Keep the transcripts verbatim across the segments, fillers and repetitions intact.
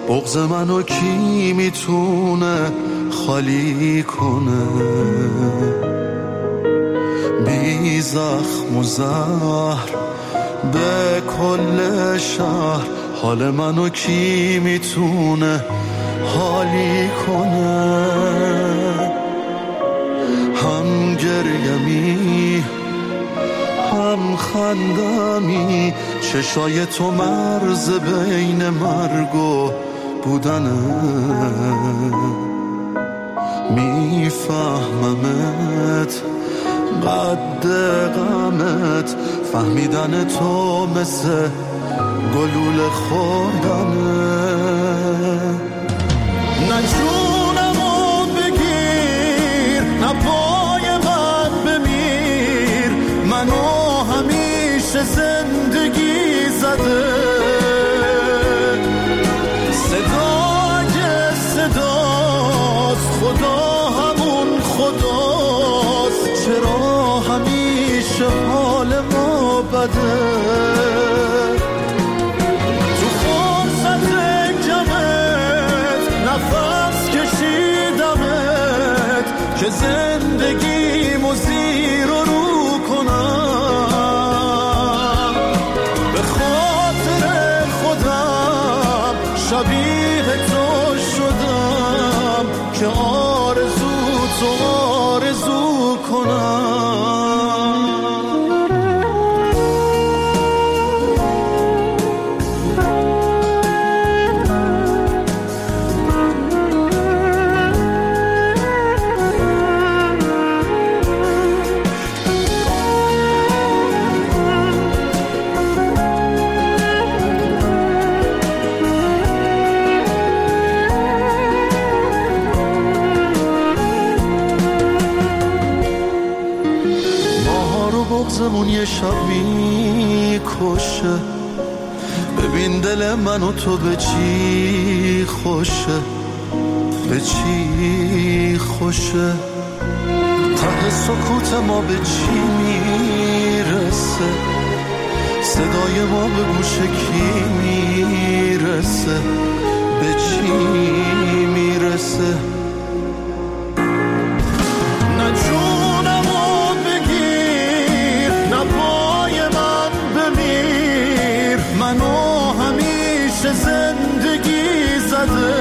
بغض منو کی میتونه خالی کنه؟ بی زخم و زهر به کل شهر حال منو کی میتونه حالی کنه؟ هم گریمی هم خندمی، چشای تو مرز بین مرگ و بودنه. میفهممت قد غمت، فهمیدن تو مثل گلوله خوردنه. نه جونمو بگیر، نه پای من بمیر، منو همیشه زندگی زده. صدا اگه صداست، خدا همون خداست، چرا همیشه حال ما بده؟ تو فرصت کمت نفس کشیدمت که زندگیمو زیر و رو کنم. به خاطر خودم شبیه تو شدم که آرزو تو آرزو کنم. بغضمون یه شب میکشه، ببین دل من و تو به چی خوشه، به چی خوشه. ته سکوت ما به چی میرسه، صدای ما به گوش کی میرسه، به چی میرسه. نه جونمو بگیر، نه پای من بمیر، منو همیشه زندگی زده.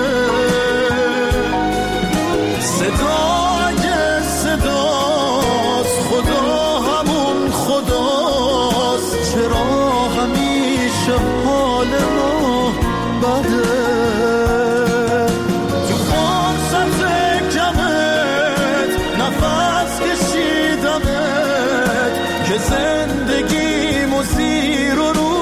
صدا اگه صداست، خدا همون خداست، چرا همیشه حال ما بده؟ تو فرصت کمت نفس کشیدمت که زندگیمو زیر و رو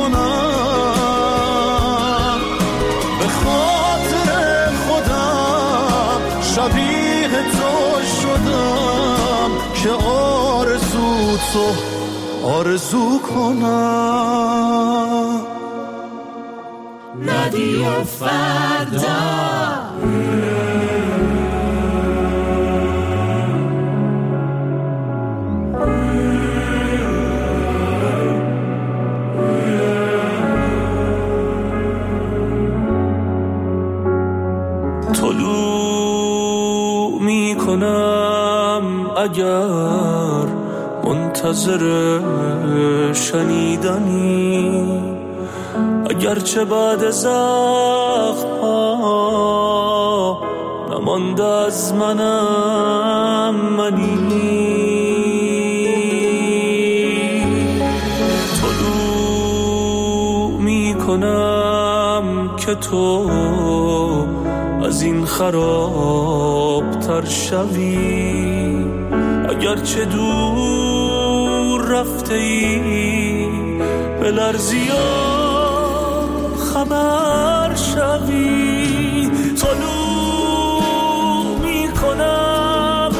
کنم. به خاطر خودم شبیه تو شدم که آرزو تو آرزو کنم. رادیو فردا طلوع میکنم اگر منتظر شنیدنی، اگرچه بعد زخم ها نمانده از منم منی. طلوع میکنم که تو از این خرابتر شوی، اگرچه دور رفته ای به لرزی خبر شوی. طلوع میکنم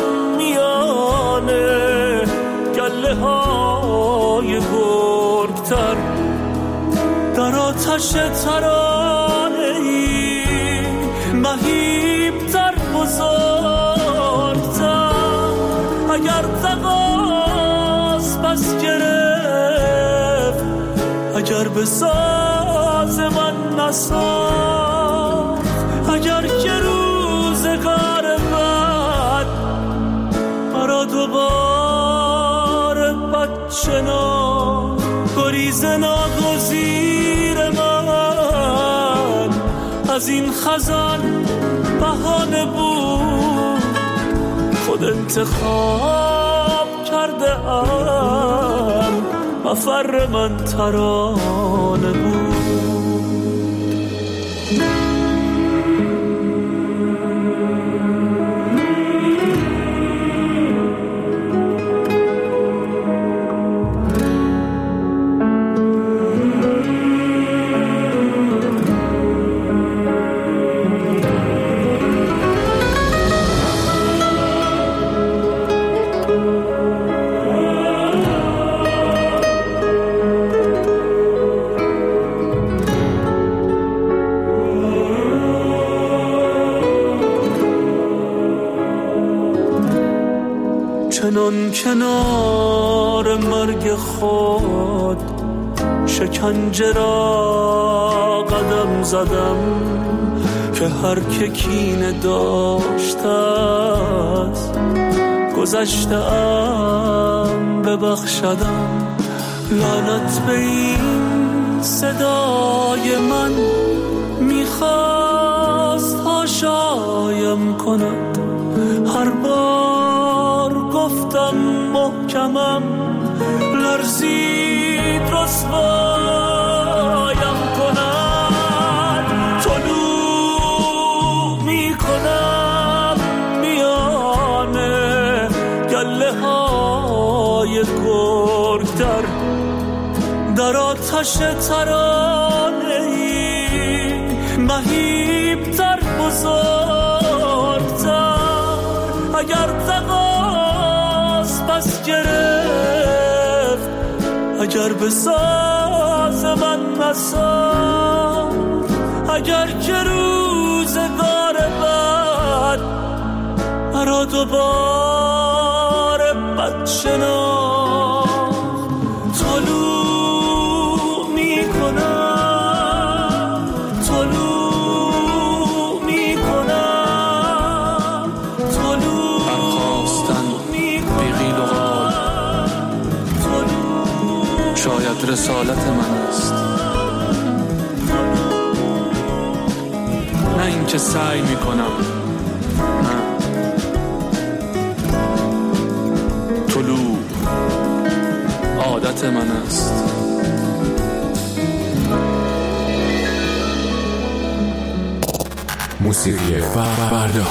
میانه گله های گرگتر، در آتش ترانه ای مهیبتر بزرگتر. اگر تقاس بس گرفت، اگر به ساز من نساز، اگر که روزگار بد مرا دوباره بدشنا گریز ناگزیر من از این خزان بهانه بود خود انتخاب کرده ام مفر من ترانه بود. چنان کنار مرگ خود شکنجه را قدم زدم که هر که کینه داشته است گذشته ام ببخشدم. لعنت به این صدای من میخواست هاشایم کند. هر بار گفتم محکمم لرزید رسوایم کند. طلوع میکنم میانه گله های گرگتر در آتش ترانه ای مهیبتر بزرگتر. اگر تقاس پس گرفت اگر به ساز من نساخت اگر که روزگار بد مرا دوباره بد شناخت. طلوع میکنم طلوع میکنم طلوع برخواستن بیغیل و غال شاید رسالت من است، نه این که سعی میکنم. نه، طلوع عادت من است. موسیقی فردا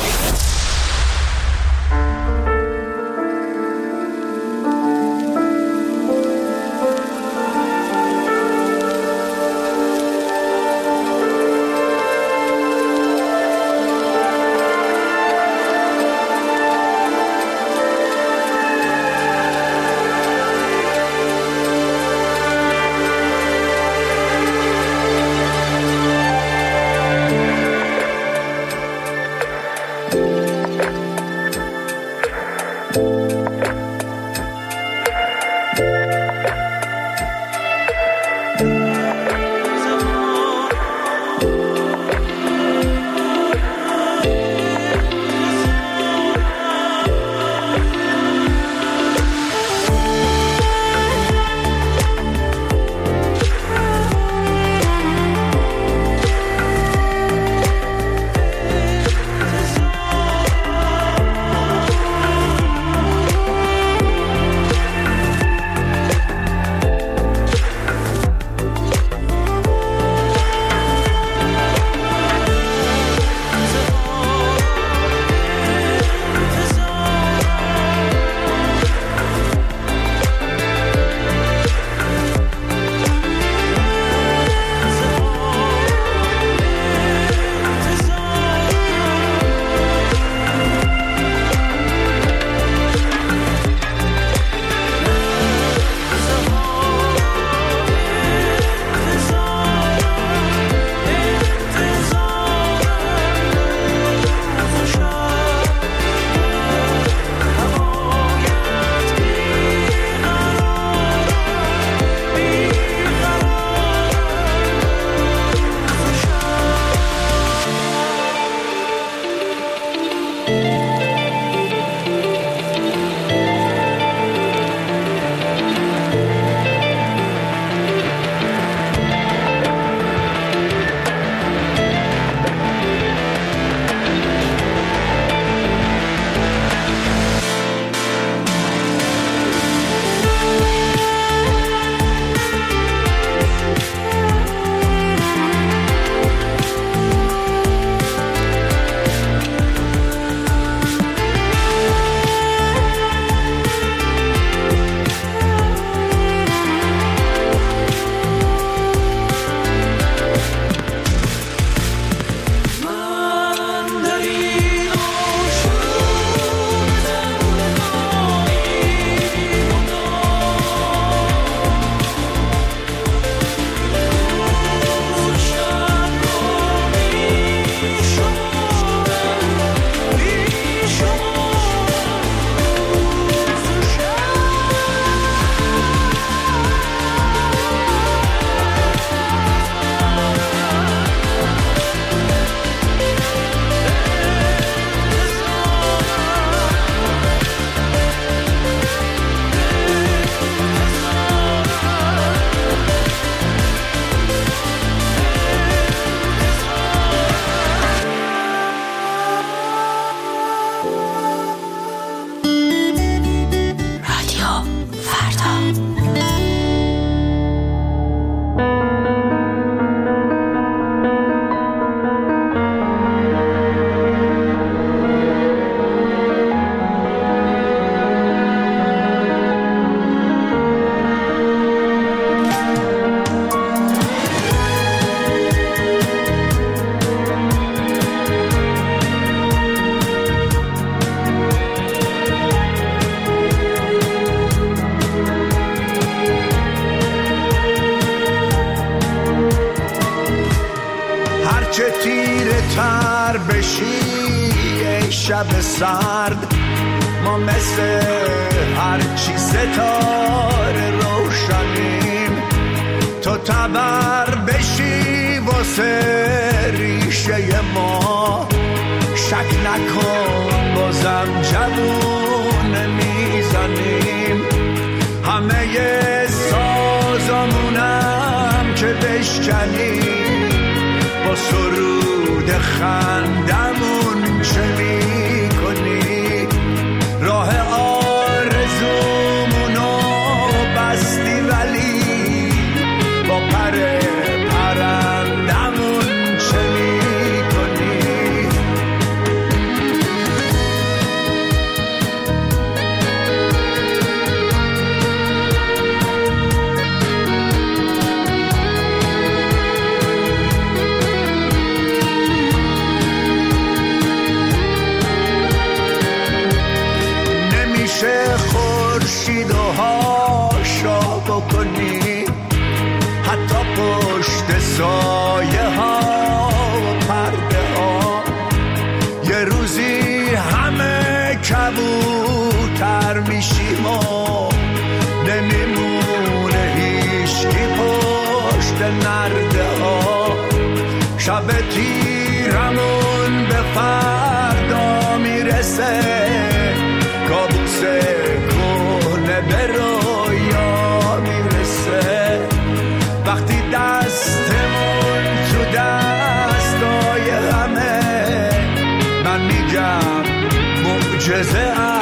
شب سرد ما مثل هرچی ستاره روشنیم، تو تبر بشی واسه ریشه ما، شک نکن بازم جوون میزنیم، همه سازمونم که بشکنیم، با سرود خندمون چه میکنی، راه آرزومونو بستی ولی با پر پرندمون چه میکنی. نمیشه خورشید و هاشا بکنی، حتی پشت سایه ها و پرده ها، یه روزی همه کبوتر میشیم و نمیمونه هیچکی پشت نرده ها، شب تیرمون به فردا میرسه، کابوس کنه به رویا میرسه، وقتی دستمون تو دستای همه، من میگم معجزه